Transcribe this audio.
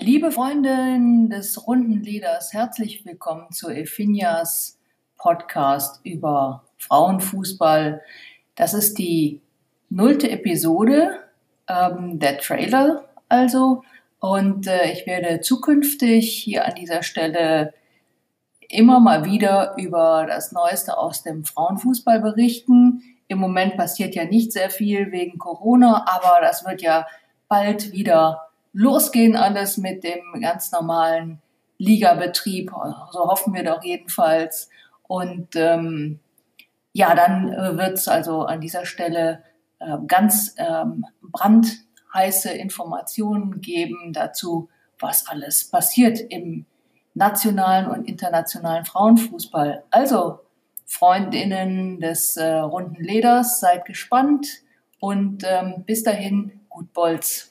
Liebe Freundin des runden Leders, herzlich willkommen zu Efinias Podcast über Frauenfußball. Das ist die 0. Episode, der Trailer also. Und ich werde zukünftig hier an dieser Stelle immer mal wieder über das Neueste aus dem Frauenfußball berichten. Im Moment passiert ja nicht sehr viel wegen Corona, aber das wird ja bald wieder losgehen alles mit dem ganz normalen Ligabetrieb. So hoffen wir doch jedenfalls. Und ja, dann wird es also an dieser Stelle ganz brandheiße Informationen geben dazu, was alles passiert im nationalen und internationalen Frauenfußball. Also, Freundinnen des runden Leders, seid gespannt und bis dahin, gut Bolz.